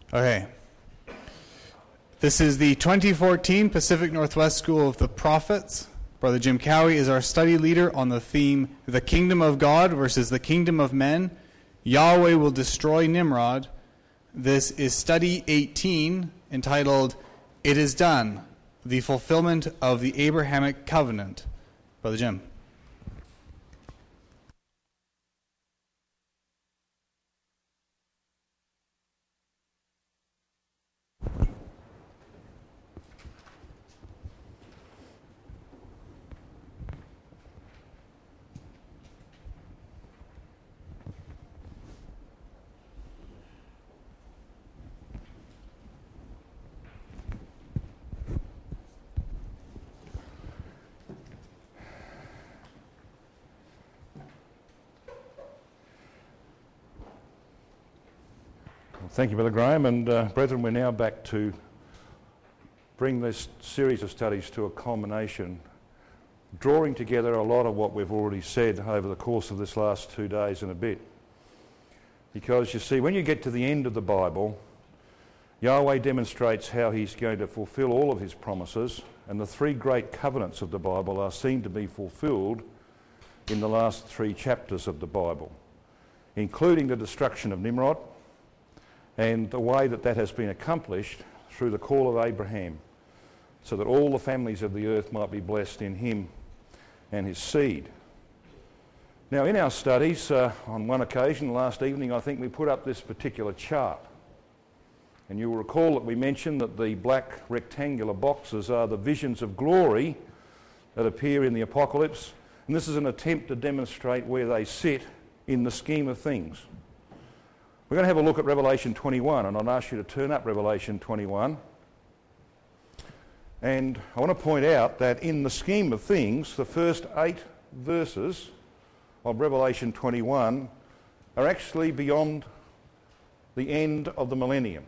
Okay. This is the 2014 Pacific Northwest School of the Prophets. Brother Jim Cowie is our study leader on the theme, The Kingdom of God versus the Kingdom of Men. Yahweh will destroy Nimrod. This is study 18, entitled, It is Done, the Fulfillment of the Abrahamic Covenant. Brother Jim. Thank you, Brother Graham. And brethren, we're now back to bring this series of studies to a culmination, drawing together a lot of what we've already said over the course of this last 2 days and a bit. Because you see, when you get to the end of the Bible, Yahweh demonstrates how he's going to fulfill all of his promises, and the three great covenants of the Bible are seen to be fulfilled in the last 3 chapters of the Bible, including the destruction of Nimrod, and the way that that has been accomplished through the call of Abraham, so that all the families of the earth might be blessed in him and his seed. Now, in our studies, on one occasion, last evening, I think we put up this particular chart. And you'll recall that we mentioned that the black rectangular boxes are the visions of glory that appear in the Apocalypse. And this is an attempt to demonstrate where they sit in the scheme of things. We're going to have a look at Revelation 21, and I'll ask you to turn up Revelation 21. And I want to point out that in the scheme of things, the first 8 verses of Revelation 21 are actually beyond the end of the millennium.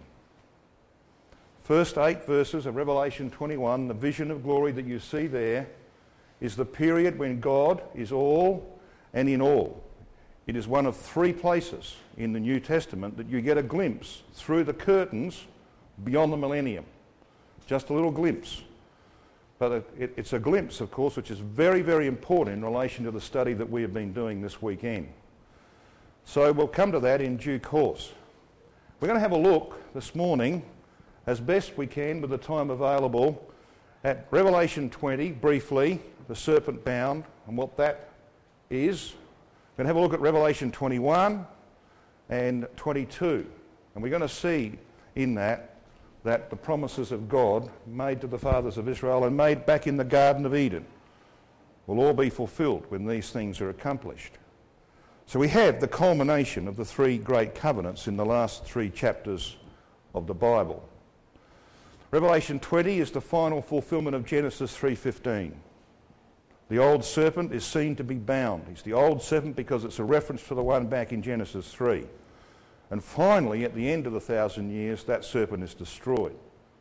First 8 verses of Revelation 21, the vision of glory that you see there, is the period when God is all and in all. It is one of 3 places in the New Testament that you get a glimpse through the curtains beyond the millennium. Just a little glimpse. But it's a glimpse, of course, which is very, very important in relation to the study that we have been doing this weekend. So we'll come to that in due course. We're going to have a look this morning, as best we can with the time available, at Revelation 20, briefly, the serpent bound, and what that is. We're going to have a look at Revelation 21 and 22. And we're going to see in that the promises of God made to the fathers of Israel and made back in the Garden of Eden will all be fulfilled when these things are accomplished. So we have the culmination of the 3 great covenants in the last 3 chapters of the Bible. Revelation 20 is the final fulfillment of Genesis 3:15. The old serpent is seen to be bound. He's the old serpent because it's a reference to the one back in Genesis 3. And finally, at the end of the 1,000 years, that serpent is destroyed.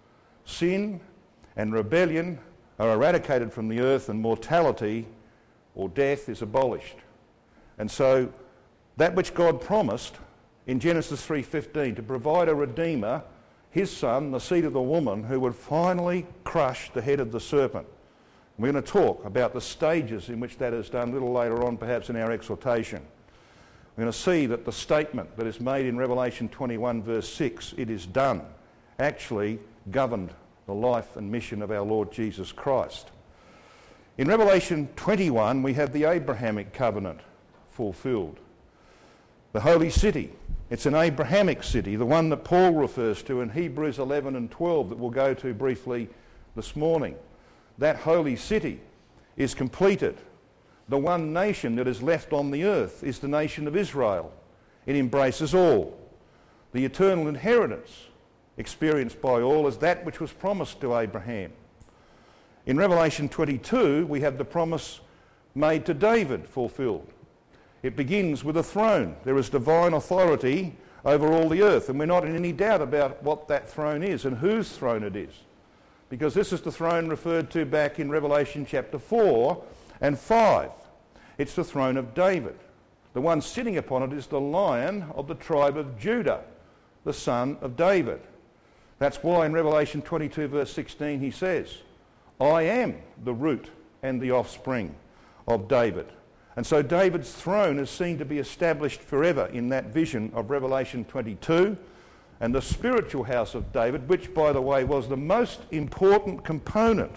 Sin and rebellion are eradicated from the earth, and mortality or death is abolished. And so that which God promised in Genesis 3:15 to provide a redeemer, his son, the seed of the woman, who would finally crush the head of the serpent. We're going to talk about the stages in which that is done a little later on, perhaps in our exhortation. We're going to see that the statement that is made in Revelation 21 verse 6, it is done, actually governed the life and mission of our Lord Jesus Christ. In Revelation 21, we have the Abrahamic covenant fulfilled. The holy city, it's an Abrahamic city, the one that Paul refers to in Hebrews 11 and 12 that we'll go to briefly this morning. That holy city is completed. The one nation that is left on the earth is the nation of Israel. It embraces all. The eternal inheritance experienced by all is that which was promised to Abraham. In Revelation 22, we have the promise made to David fulfilled. It begins with a throne. There is divine authority over all the earth, and we're not in any doubt about what that throne is and whose throne it is, because this is the throne referred to back in Revelation chapter 4 and 5. It's the throne of David. The one sitting upon it is the Lion of the tribe of Judah, the son of David. That's why in Revelation 22 verse 16 he says, I am the root and the offspring of David. And so David's throne is seen to be established forever in that vision of Revelation 22, and the spiritual house of David, which by the way was the most important component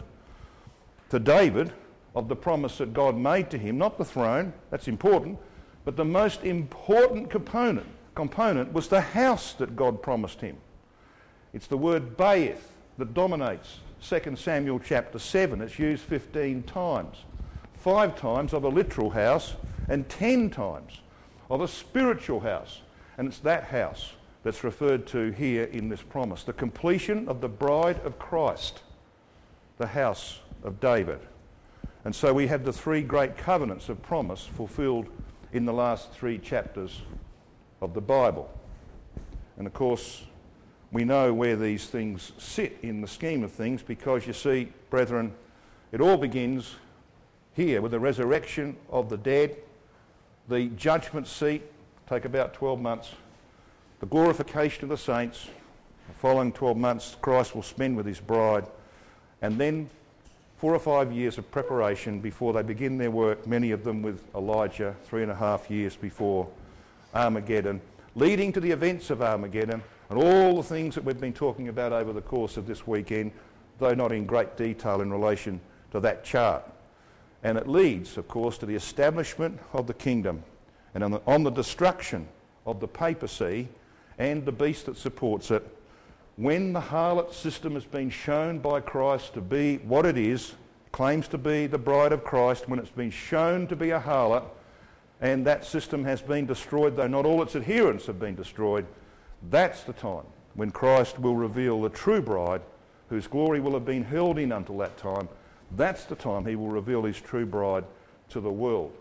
to David of the promise that God made to him, not the throne, that's important, but the most important component was the house that God promised him. It's the word Baith that dominates 2 Samuel chapter 7. It's used 15 times. 5 times of a literal house and 10 times of a spiritual house. And it's that house that's referred to here in this promise. The completion of the bride of Christ, the house of David. And so we have the 3 great covenants of promise fulfilled in the last 3 chapters of the Bible. And of course, we know where these things sit in the scheme of things because you see, brethren, it all begins here with the resurrection of the dead, the judgment seat, take about 12 months, the glorification of the saints, the following 12 months Christ will spend with his bride, and then 4 or 5 years of preparation before they begin their work, many of them with Elijah, 3.5 years before Armageddon, leading to the events of Armageddon and all the things that we've been talking about over the course of this weekend, though not in great detail in relation to that chart. And it leads, of course, to the establishment of the kingdom and on the destruction of the papacy and the beast that supports it. When the harlot system has been shown by Christ to be what it is, claims to be the bride of Christ, when it's been shown to be a harlot, and that system has been destroyed, though not all its adherents have been destroyed, that's the time when Christ will reveal the true bride, whose glory will have been held in until that time. That's the time he will reveal his true bride to the world.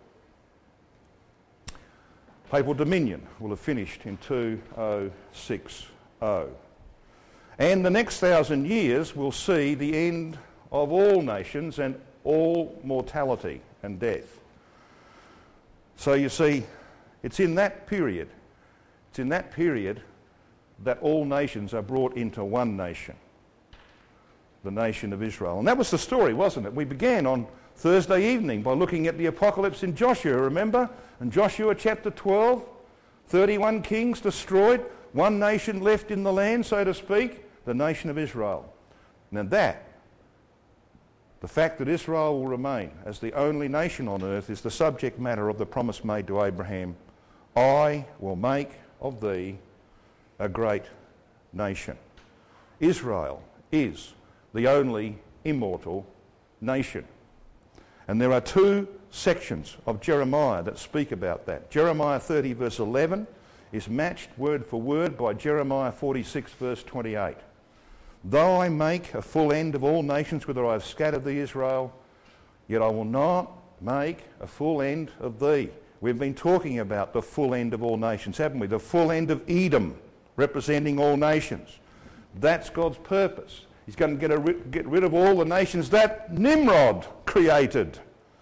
Papal dominion will have finished in 2060. And the next 1,000 years will see the end of all nations and all mortality and death. So you see, it's in that period that all nations are brought into one nation, the nation of Israel. And that was the story, wasn't it? We began on Thursday evening by looking at the apocalypse in Joshua, remember? In Joshua chapter 12, 31 kings destroyed, one nation left in the land, so to speak, the nation of Israel. Now that, the fact that Israel will remain as the only nation on earth, is the subject matter of the promise made to Abraham. I will make of thee a great nation. Israel is the only immortal nation. And there are 2 sections of Jeremiah that speak about that. Jeremiah 30 verse 11 is matched word for word by Jeremiah 46 verse 28. Though I make a full end of all nations, whither I have scattered thee, Israel, yet I will not make a full end of thee. We've been talking about the full end of all nations, haven't we? The full end of Edom, representing all nations. That's God's purpose. He's going to get rid of all the nations that Nimrod created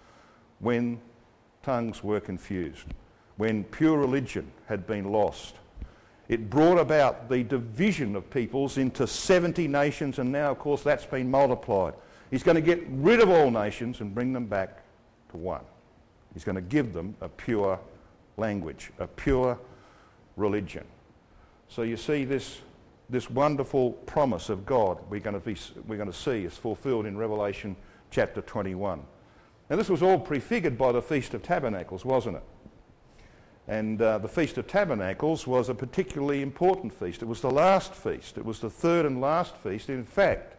when tongues were confused, when pure religion had been lost. It brought about the division of peoples into 70 nations, and now, of course, that's been multiplied. He's going to get rid of all nations and bring them back to one. He's going to give them a pure language, a pure religion. So you see this wonderful promise of God we're going to see is fulfilled in Revelation chapter 21. Now this was all prefigured by the Feast of Tabernacles, wasn't it? And the Feast of Tabernacles was a particularly important feast. It was the last feast. It was the 3rd and last feast. In fact,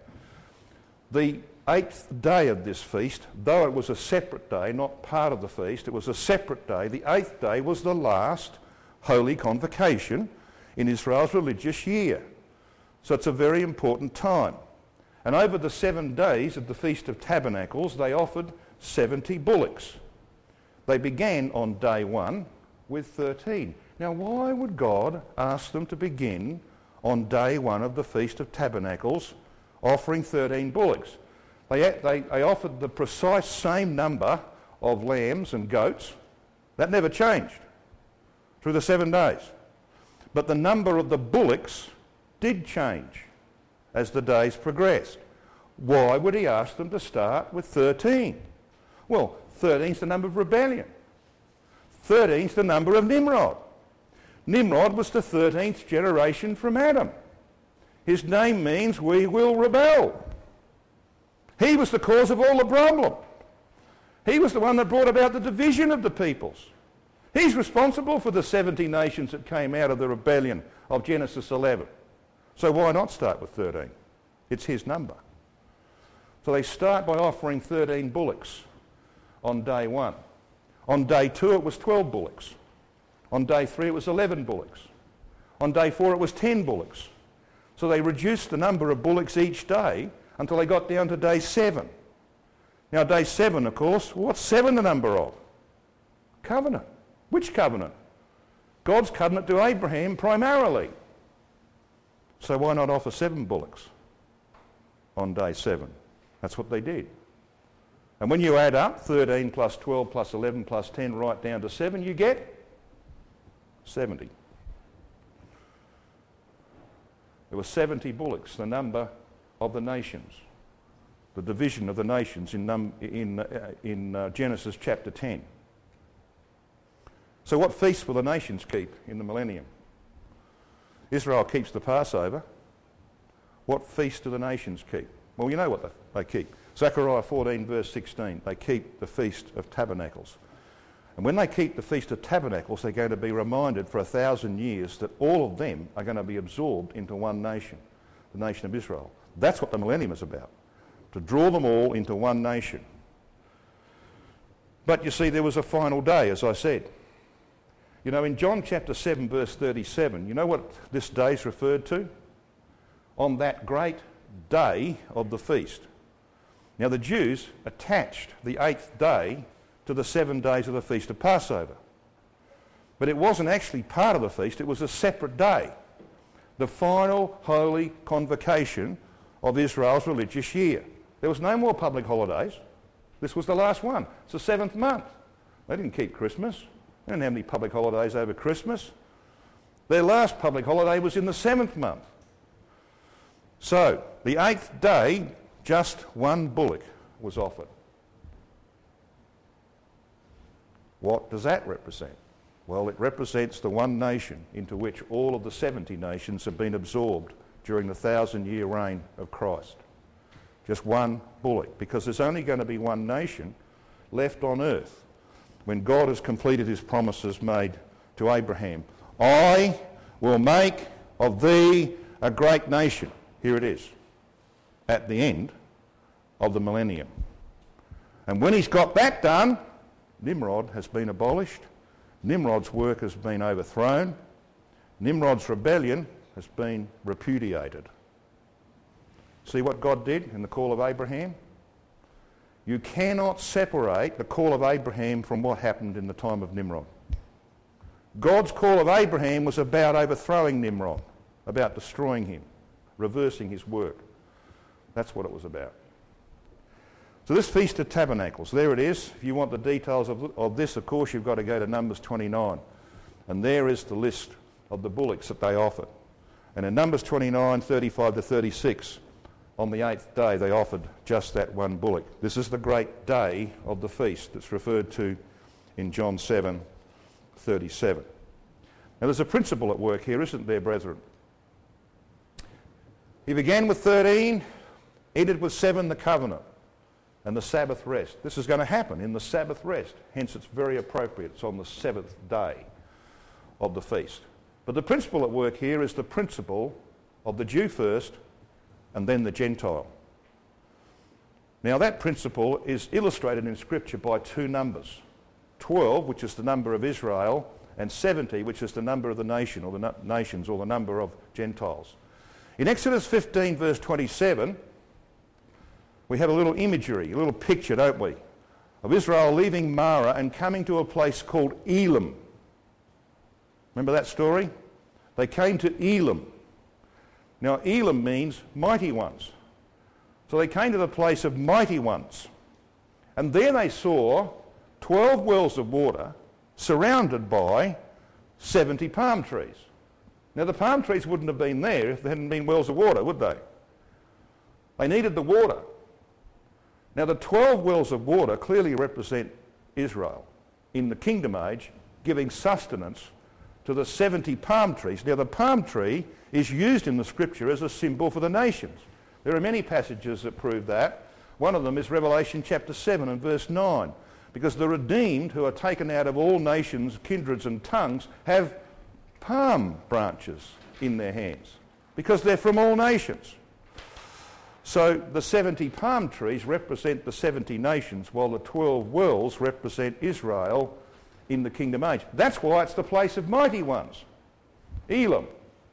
the 8th day of this feast, though it was a separate day, not part of the feast, it was a separate day. The 8th day was the last holy convocation in Israel's religious year. So it's a very important time. And over the 7 days of the Feast of Tabernacles, they offered 70 bullocks. They began on day 1 with 13. Now, why would God ask them to begin on day 1 of the Feast of Tabernacles offering 13 bullocks? They offered the precise same number of lambs and goats. That never changed through the 7 days. But the number of the bullocks did change as the days progressed. Why would he ask them to start with 13? Well, 13 is the number of rebellion. 13 is the number of Nimrod. Nimrod was the 13th generation from Adam. His name means we will rebel. He was the cause of all the problem. He was the one that brought about the division of the peoples. He's responsible for the 70 nations that came out of the rebellion of Genesis 11. So why not start with 13? It's his number. So they start by offering 13 bullocks on day 1. On day 2 it was 12 bullocks. On day 3 it was 11 bullocks. On day 4 it was 10 bullocks. So they reduced the number of bullocks each day until they got down to day 7. Now day 7, of course, what's 7 the number of? Covenant. Which covenant? God's covenant to Abraham primarily. So why not offer 7 bullocks on day 7? That's what they did. And when you add up 13 plus 12 plus 11 plus 10 right down to 7, you get 70. There were 70 bullocks, the number of the nations, the division of the nations in Genesis chapter 10. So what feast will the nations keep in the millennium? Israel keeps the Passover. What feast do the nations keep? Well, you know what they keep. Zechariah 14 verse 16, they keep the Feast of Tabernacles. And when they keep the Feast of Tabernacles, they're going to be reminded for 1,000 years that all of them are going to be absorbed into one nation, the nation of Israel. That's what the millennium is about, to draw them all into one nation. But you see, there was a final day, as I said. You know, in John chapter 7 verse 37, you know what this day is referred to? On that great day of the feast. Now the Jews attached the 8th day to the 7 days of the Feast of Passover. But it wasn't actually part of the feast, it was a separate day. The final holy convocation of Israel's religious year. There was no more public holidays. This was the last one. It's the 7th month. They didn't keep Christmas. They didn't have any public holidays over Christmas. Their last public holiday was in the 7th month. So, the 8th day, just one bullock was offered. What does that represent? Well, it represents the one nation into which all of the 70 nations have been absorbed during the 1,000-year reign of Christ. Just one bullock, because there's only going to be one nation left on earth when God has completed his promises made to Abraham. I will make of thee a great nation. Here it is, at the end of the millennium. And when he's got that done, Nimrod has been abolished. Nimrod's work has been overthrown. Nimrod's rebellion has been repudiated. See what God did in the call of Abraham? You cannot separate the call of Abraham from what happened in the time of Nimrod. God's call of Abraham was about overthrowing Nimrod, about destroying him, reversing his work. That's what it was about. So this Feast of Tabernacles, there it is. If you want the details of this, of course, you've got to go to Numbers 29. And there is the list of the bullocks that they offered. And in Numbers 29, 35 to 36, on the 8th day, they offered just that one bullock. This is the great day of the feast that's referred to in John 7, 37. Now there's a principle at work here, isn't there, brethren? He began with 13, ended with 7, the covenant, and the Sabbath rest. This is going to happen in the Sabbath rest, hence it's very appropriate. It's on the 7th day of the feast. But the principle at work here is the principle of the Jew first and then the Gentile. Now that principle is illustrated in Scripture by 2 numbers. 12, which is the number of Israel, and 70, which is the number of the nation, or the nations, or the number of Gentiles. In Exodus 15, verse 27, we have a little imagery, a little picture, don't we, of Israel leaving Marah and coming to a place called Elim. Remember that story? They came to Elim. Now, Elim means mighty ones. So they came to the place of mighty ones. And there they saw 12 wells of water surrounded by 70 palm trees. Now, the palm trees wouldn't have been there if there hadn't been wells of water, would they? They needed the water. Now, the 12 wells of water clearly represent Israel in the kingdom age, giving sustenance to the 70 palm trees. Now, the palm tree is used in the scripture as a symbol for the nations. There are many passages that prove that. One of them is Revelation chapter 7 and verse 9, because the redeemed who are taken out of all nations, kindreds and tongues have palm branches in their hands, because they're from all nations. So the 70 palm trees represent the 70 nations, while the 12 wells represent Israel in the kingdom age. That's why it's the place of mighty ones, Elam.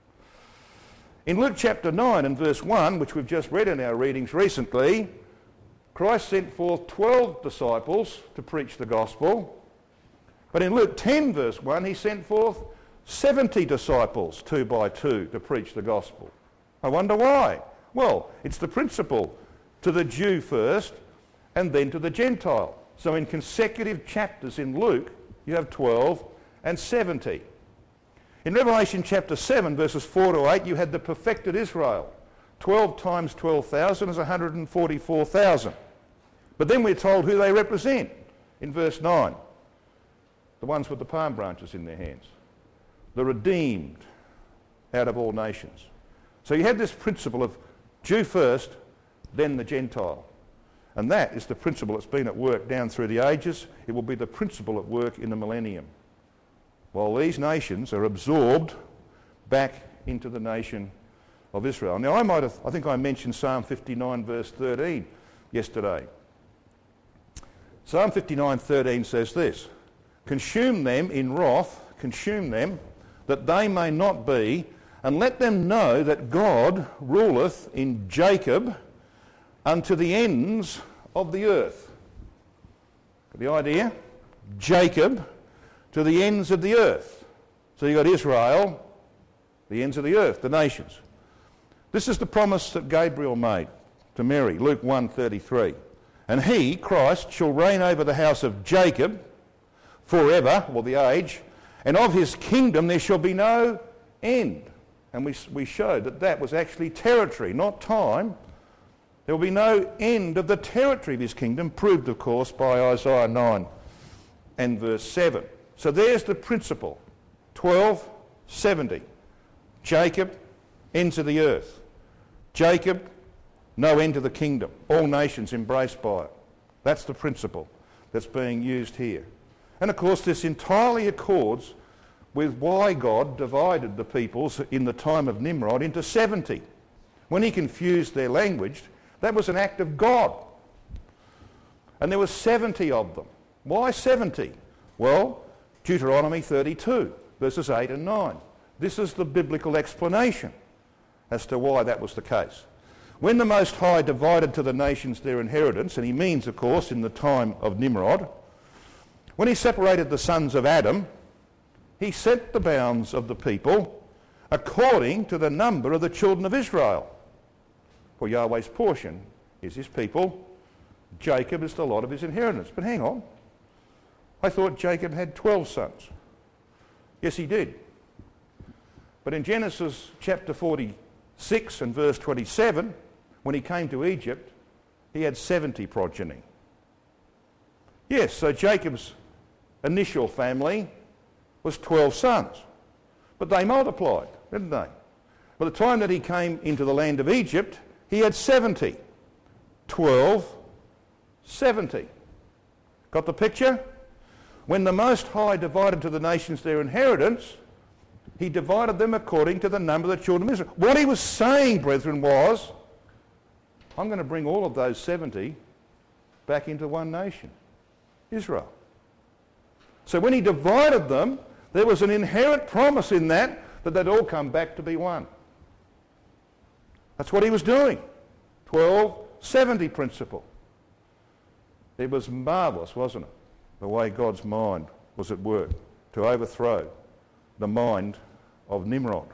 In Luke chapter 9 and verse 1, which we've just read in our readings recently, Christ sent forth 12 disciples to preach the gospel. But in Luke 10 verse 1, he sent forth 70 disciples, 2 by 2, to preach the gospel. I wonder why? Well, it's the principle, to the Jew first and then to the Gentile. So in consecutive chapters in Luke, you have 12 and 70. In Revelation chapter 7, verses 4 to 8, you had the perfected Israel. 12 times 12,000 is 144,000. But then we're told who they represent in verse 9. The ones with the palm branches in their hands. The redeemed out of all nations. So you had this principle of Jew first, then the Gentile. And that is the principle that's been at work down through the ages. It will be the principle at work in the millennium. While these nations are absorbed back into the nation of Israel. Now I think I mentioned Psalm 59 verse 13 yesterday. Psalm 59:13 says this, "Consume them in wrath, consume them, that they may not be, and let them know that God ruleth in Jacob unto the ends of the earth." Got the idea? Jacob to the ends of the earth. So you've got Israel, the ends of the earth, the nations. This is the promise that Gabriel made to Mary, Luke 1:33. "And he, Christ, shall reign over the house of Jacob forever," or the age, "and of his kingdom there shall be no end." And we showed that that was actually territory, not time. There will be no end of the territory of his kingdom, proved, of course, by Isaiah 9 and verse 7. So there's the principle. 12, 70. Jacob, ends of the earth. Jacob, no end to the kingdom. All nations embraced by it. That's the principle that's being used here. And of course this entirely accords with why God divided the peoples in the time of Nimrod into 70. When he confused their language, that was an act of God. And there were 70 of them. Why 70? Well, Deuteronomy 32, verses 8 and 9. This is the biblical explanation as to why that was the case. When the Most High divided to the nations their inheritance, and he means, of course, in the time of Nimrod, when he separated the sons of Adam, he set the bounds of the people according to the number of the children of Israel. For Yahweh's portion is his people. Jacob is the lot of his inheritance. But hang on. I thought Jacob had 12 sons. Yes, he did. But in Genesis chapter 46 and verse 27, when he came to Egypt, he had 70 progeny. Yes, so Jacob's initial family was 12 sons. But they multiplied, didn't they? By the time that he came into the land of Egypt, he had 70. 12, 70. Got the picture? When the Most High divided to the nations their inheritance, he divided them according to the number of the children of Israel. What he was saying, brethren, was, I'm going to bring all of those 70 back into one nation, Israel. So when he divided them, there was an inherent promise in that they'd all come back to be one. That's what he was doing. 12-70 principle. It was marvellous, wasn't it? The way God's mind was at work to overthrow the mind of Nimrod.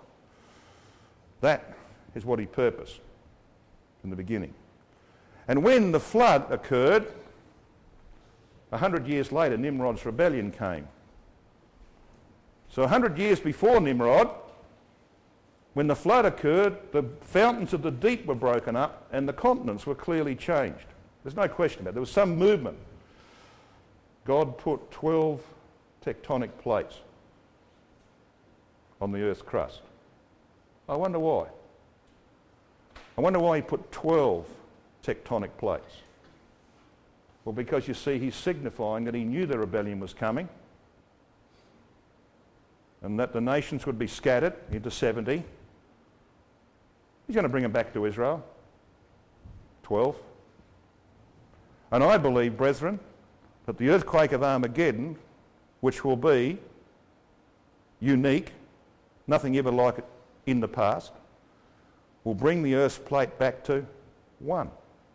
That is what he purposed in the beginning. And when the flood occurred, 100 years later, Nimrod's rebellion came. So 100 years before Nimrod, When the flood occurred, the fountains of the deep were broken up and the continents were clearly changed. There's no question about it. There was some movement. God put 12 tectonic plates on the earth's crust. I wonder why. I wonder why he put 12 tectonic plates. Well, because you see, he's signifying that he knew the rebellion was coming and that the nations would be scattered into 70. He's going to bring them back to Israel. 12. And I believe, brethren, that the earthquake of Armageddon, which will be unique, nothing ever like it in the past, will bring the earth's plate back to 1.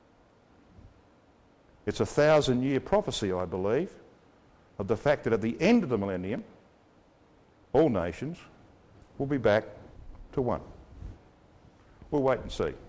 It's a 1,000-year prophecy, I believe, of the fact that at the end of the millennium, all nations will be back to 1. We'll wait and see.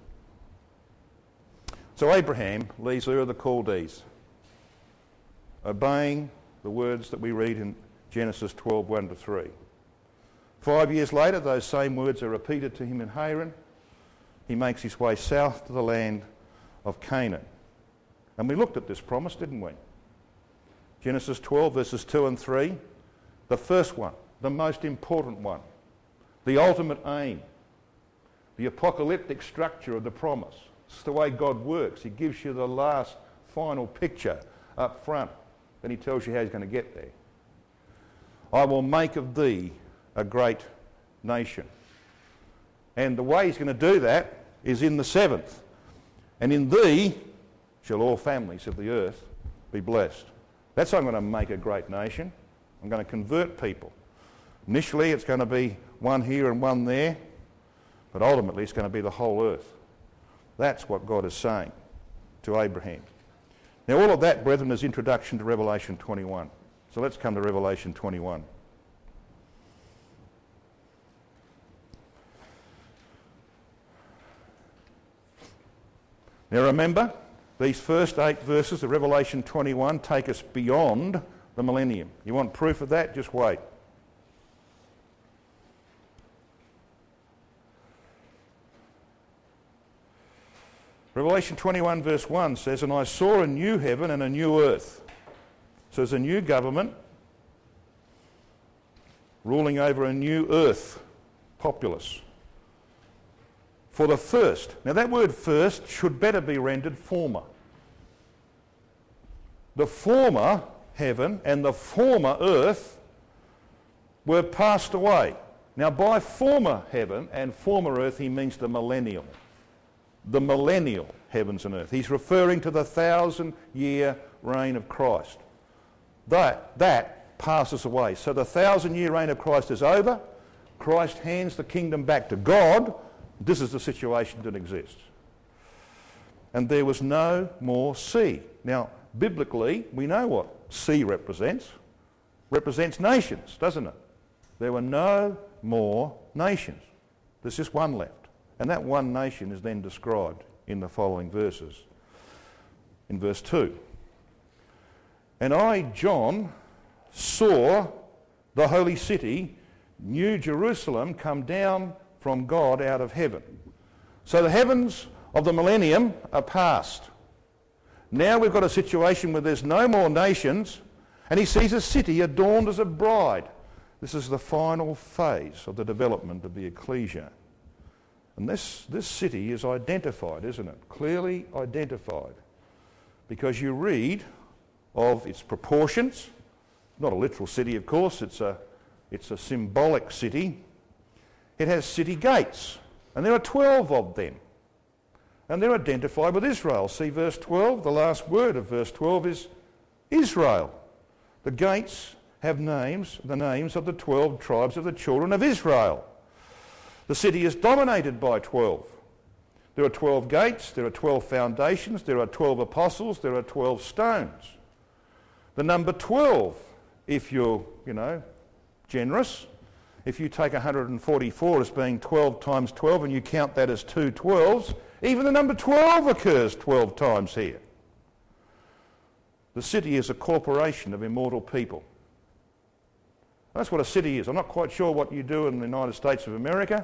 So Abraham leaves Ur of the Chaldees, obeying the words that we read in Genesis 12, 1-3. 5 years later, those same words are repeated to him in Haran. He makes his way south to the land of Canaan. And we looked at this promise, didn't we? Genesis 12, verses 2 and 3, the first one, the most important one, the ultimate aim, the apocalyptic structure of the promise. It's the way God works. He gives you the last, final picture up front. Then he tells you how he's going to get there. I will make of thee a great nation. And the way he's going to do that is in the 7th. And in thee shall all families of the earth be blessed. That's how I'm going to make a great nation. I'm going to convert people. Initially it's going to be one here and one there, but ultimately it's going to be the whole earth. That's what God is saying to Abraham. Now all of that, brethren, is introduction to Revelation 21. So let's come to Revelation 21. Now remember, these first 8 verses of Revelation 21 take us beyond the millennium. You want proof of that? Just wait. Revelation 21 verse 1 says, "And I saw a new heaven and a new earth." So there's a new government ruling over a new earth, populace. For the first. Now that word first should better be rendered former. The former heaven and the former earth were passed away. Now by former heaven and former earth he means the millennial. The millennial heavens and earth. He's referring to the 1,000-year reign of Christ. That passes away. So the 1,000-year reign of Christ is over. Christ hands the kingdom back to God. This is the situation that exists. And there was no more sea. Now, biblically, we know what sea represents. Represents nations, doesn't it? There were no more nations. There's just one left. And that one nation is then described in the following verses. In verse 2. "And I, John, saw the holy city, New Jerusalem, come down from God out of heaven." So the heavens of the millennium are past. Now we've got a situation where there's no more nations, and he sees a city adorned as a bride. This is the final phase of the development of the ecclesia. And this city is identified, isn't it? Clearly identified. Because you read of its proportions. Not a literal city, of course. It's a symbolic city. It has city gates. And there are 12 of them. And they're identified with Israel. See verse 12? The last word of verse 12 is Israel. The gates have names, the names of the 12 tribes of the children of Israel. The city is dominated by 12. There are 12 gates, there are 12 foundations, there are 12 apostles, there are 12 stones. The number 12, if you're, generous, if you take 144 as being 12 times 12 and you count that as 2 12s, even the number 12 occurs 12 times here. The city is a corporation of immortal people. That's what a city is. I'm not quite sure what you do in the United States of America,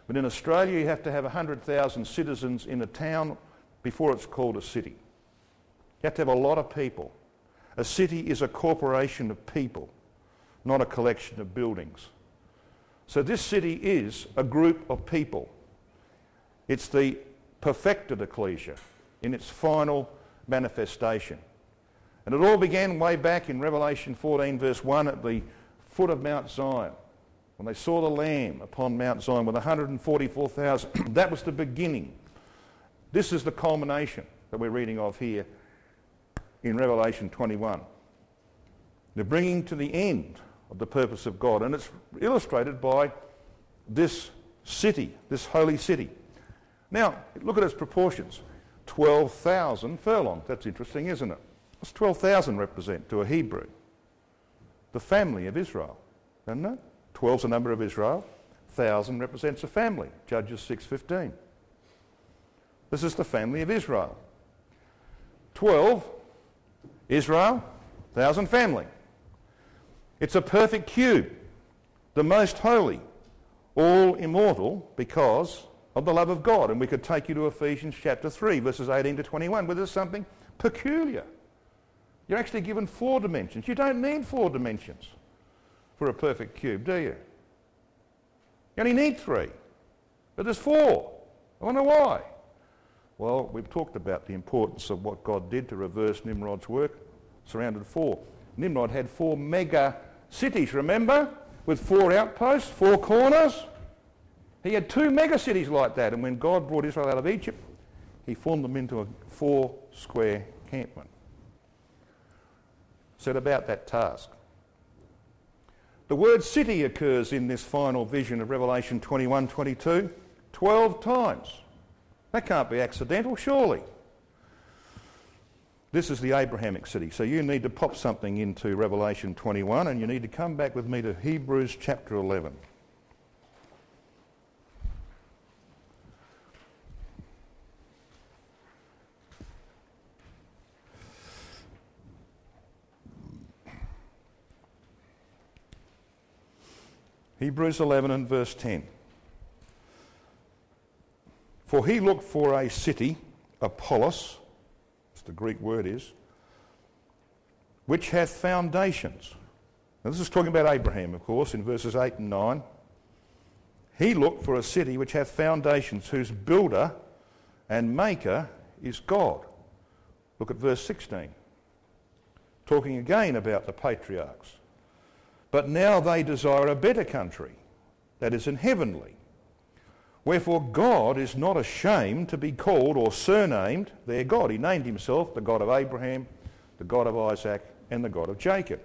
But in Australia, you have to have 100,000 citizens in a town before it's called a city. You have to have a lot of people. A city is a corporation of people, not a collection of buildings. So this city is a group of people. It's the perfected ecclesia in its final manifestation. And it all began way back in Revelation 14 verse 1 at the foot of Mount Zion, when they saw the Lamb upon Mount Zion with 144,000. That was the beginning. This is the culmination that we're reading of here in Revelation 21. The bringing to the end of the purpose of God. And it's illustrated by this city, this holy city. Now, look at its proportions. 12,000 furlongs. That's interesting, isn't it? What's 12,000 represent to a Hebrew? The family of Israel, doesn't it? 12's the number of Israel. 1,000 represents a family. Judges 6:15. This is the family of Israel. 12, Israel, 1,000 family. It's a perfect cube, the most holy, all immortal because of the love of God. And we could take you to Ephesians chapter 3, verses 18 to 21, where there's something peculiar. You're actually given 4 dimensions. You don't need 4 dimensions for a perfect cube, do you? You only need 3. But there's 4. I wonder why. Well, we've talked about the importance of what God did to reverse Nimrod's work. Surrounded 4. Nimrod had 4 mega cities, remember? With 4 outposts, 4 corners. He had 2 mega cities like that. And when God brought Israel out of Egypt, he formed them into a 4 square encampment. Set about that task. The word city occurs in this final vision of Revelation 21:22 12 times. That can't be accidental, surely. This is the Abrahamic city. So you need to pop something into Revelation 21 and you need to come back with me to Hebrews chapter 11. Hebrews 11 and verse 10. For he looked for a city, Apollos, as the Greek word is, which hath foundations. Now this is talking about Abraham, of course, in verses 8 and 9. He looked for a city which hath foundations, whose builder and maker is God. Look at verse 16. Talking again about the patriarchs. But now they desire a better country, that is in heavenly. Wherefore God is not ashamed to be called or surnamed their God. He named himself the God of Abraham, the God of Isaac, and the God of Jacob.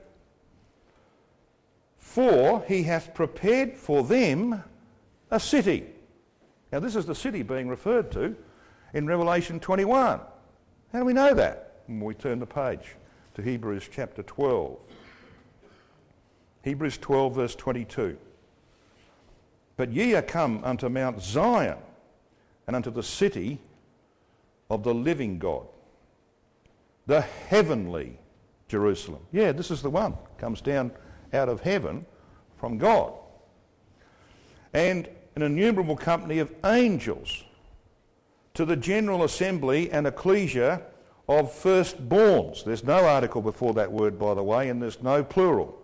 For he hath prepared for them a city. Now this is the city being referred to in Revelation 21. How do we know that? When we turn the page to Hebrews chapter 12. Hebrews 12 verse 22. But ye are come unto Mount Zion, and unto the city of the living God, the heavenly Jerusalem. Yeah, this is the one. Comes down out of heaven from God. And an innumerable company of angels, to the general assembly and ecclesia of firstborns. There's no article before that word, by the way, and there's no plural.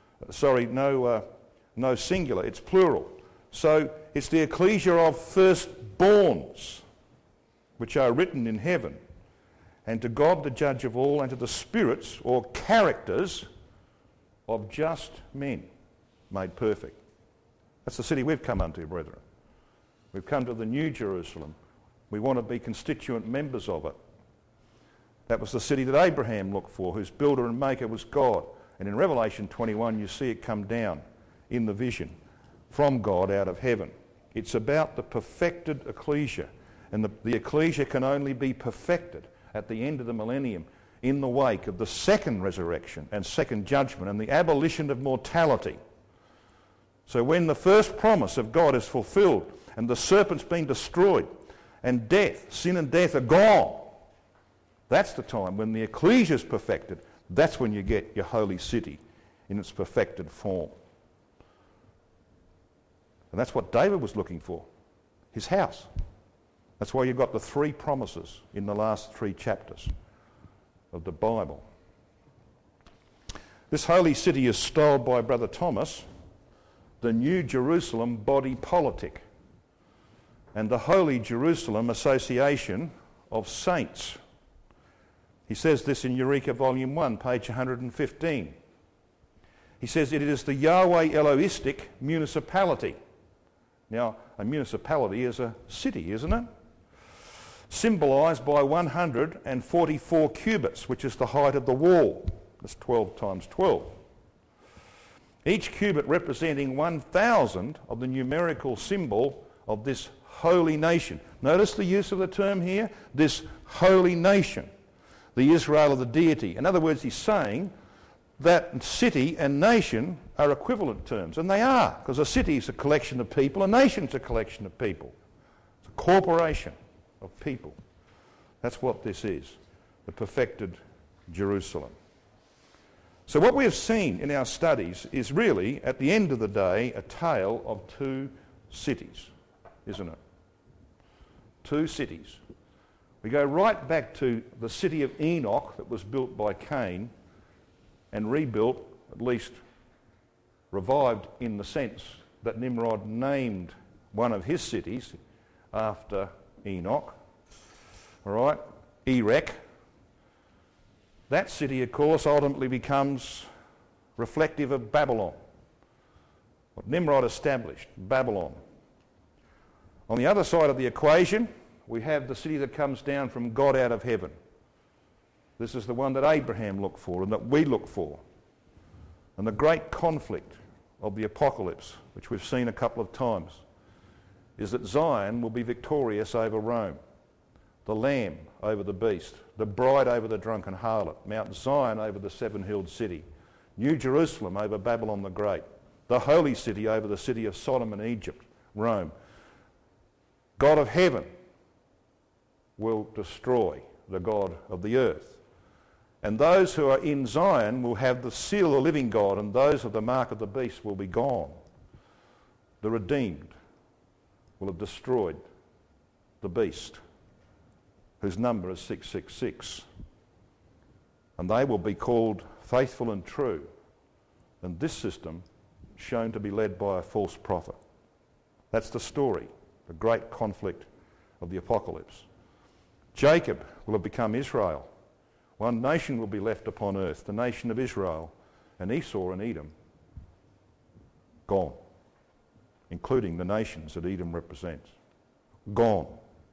No singular, it's plural. So it's the ecclesia of firstborns, which are written in heaven, and to God the judge of all, and to the spirits or characters of just men made perfect. That's the city we've come unto, brethren. We've come to the New Jerusalem. We want to be constituent members of it. That was the city that Abraham looked for, whose builder and maker was God. And in Revelation 21, you see it come down in the vision from God out of heaven. It's about the perfected ecclesia. And the ecclesia can only be perfected at the end of the millennium in the wake of the second resurrection and second judgment and the abolition of mortality. So when the first promise of God is fulfilled and the serpent's been destroyed and death, sin and death are gone, that's the time when the ecclesia is perfected. That's when you get your holy city in its perfected form. And that's what David was looking for. his house. That's why you've got the 3 promises in the last 3 chapters of the Bible. This holy city is styled by Brother Thomas the New Jerusalem Body Politic and the Holy Jerusalem Association of Saints. He says this in Eureka Volume 1, page 115. He says it is the Yahweh Elohistic municipality. Now, a municipality is a city, isn't it? Symbolised by 144 cubits, which is the height of the wall. That's 12 times 12. Each cubit representing 1,000 of the numerical symbol of this holy nation. Notice the use of the term here, this holy nation, the Israel of the deity. In other words, he's saying that city and nation are equivalent terms, and they are, because a city is a collection of people, a nation's a collection of people. It's a corporation of people. That's what this is, the perfected Jerusalem. So what we have seen in our studies is really, at the end of the day, a tale of 2 cities, isn't it? 2 cities. We go right back to the city of Enoch that was built by Cain and rebuilt, at least revived in the sense that Nimrod named one of his cities after Enoch. All right, Erech. That city, of course, ultimately becomes reflective of Babylon. What Nimrod established, Babylon. On the other side of the equation, we have the city that comes down from God out of heaven. This is the one that Abraham looked for and that we look for. And the great conflict of the apocalypse, which we've seen a couple of times, is that Zion will be victorious over Rome, the Lamb over the beast, the bride over the drunken harlot, Mount Zion over the 7-hilled city, New Jerusalem over Babylon the Great, the holy city over the city of Sodom and Egypt, Rome. God of heaven will destroy the God of the earth. And those who are in Zion will have the seal of the living God, and those of the mark of the beast will be gone. The redeemed will have destroyed the beast, whose number is 666. And they will be called faithful and true. And this system shown to be led by a false prophet. That's the story, the great conflict of the apocalypse. Jacob will have become Israel. One nation will be left upon earth, the nation of Israel, and Esau and Edom gone, including the nations that Edom represents. Gone.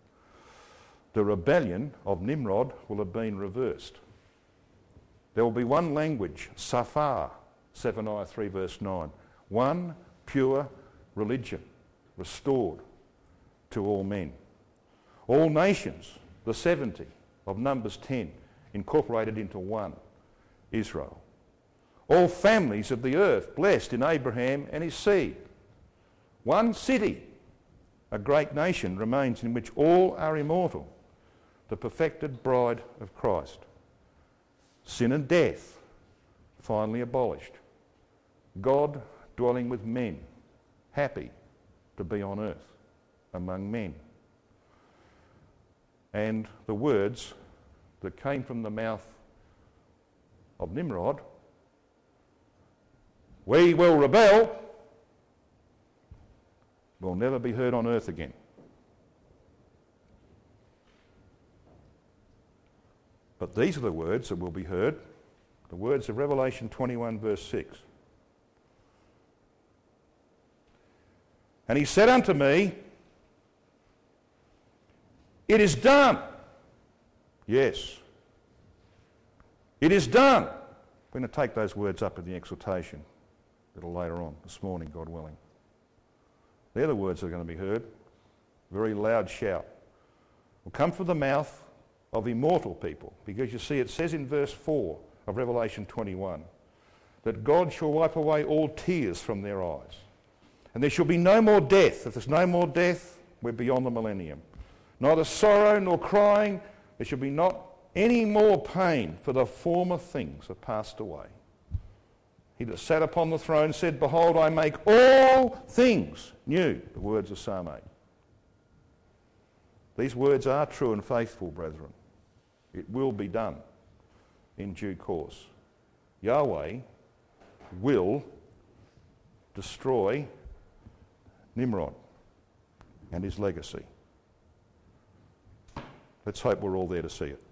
The rebellion of Nimrod will have been reversed. There will be one language, Safar, Zephaniah 3 verse 9. One pure religion restored to all men. All nations, the 70 of Numbers 10, incorporated into one, Israel. All families of the earth blessed in Abraham and his seed. One city, a great nation remains in which all are immortal, the perfected bride of Christ. Sin and death finally abolished. God dwelling with men, happy to be on earth among men. And the words that came from the mouth of Nimrod, "We will rebel," will never be heard on earth again. But these are the words that will be heard, the words of Revelation 21 verse 6. And he said unto me, "It is done." Yes. It is done. We're going to take those words up in the exhortation a little later on this morning, God willing. They're the words that are going to be heard. Very loud shout. Will come from the mouth of immortal people. Because you see, it says in verse 4 of Revelation 21 that God shall wipe away all tears from their eyes. And there shall be no more death. If there's no more death, we're beyond the millennium. Neither sorrow nor crying. There shall be not any more pain, for the former things are passed away. He that sat upon the throne said, "Behold, I make all things new." The words of Psalm 8. These words are true and faithful, brethren. It will be done in due course. Yahweh will destroy Nimrod and his legacy. Let's hope we're all there to see it.